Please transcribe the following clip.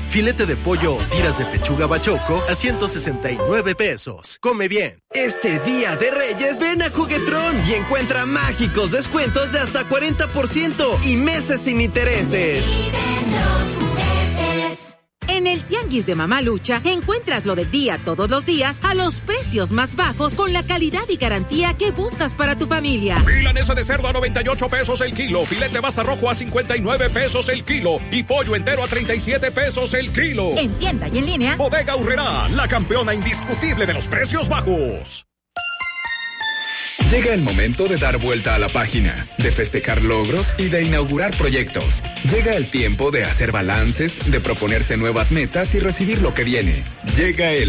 Filete de pollo o tiras de pechuga bachoco a 169 pesos. Come bien. Este Día de Reyes ven a Juguetrón y encuentra mágicos descuentos de hasta 40% y meses sin intereses. En el Tianguis de Mamalucha encuentras lo del día todos los días a los precios más bajos con la calidad y garantía que buscas para tu familia. Milanesa de cerdo a 98 pesos el kilo, filete basta rojo a 59 pesos el kilo y pollo entero a 37 pesos el kilo. En tienda y en línea. Bodega Aurrerá, la campeona indiscutible de los precios bajos. Llega el momento de dar vuelta a la página, de festejar logros y de inaugurar proyectos. Llega el tiempo de hacer balances, de proponerse nuevas metas y recibir lo que viene. Llega el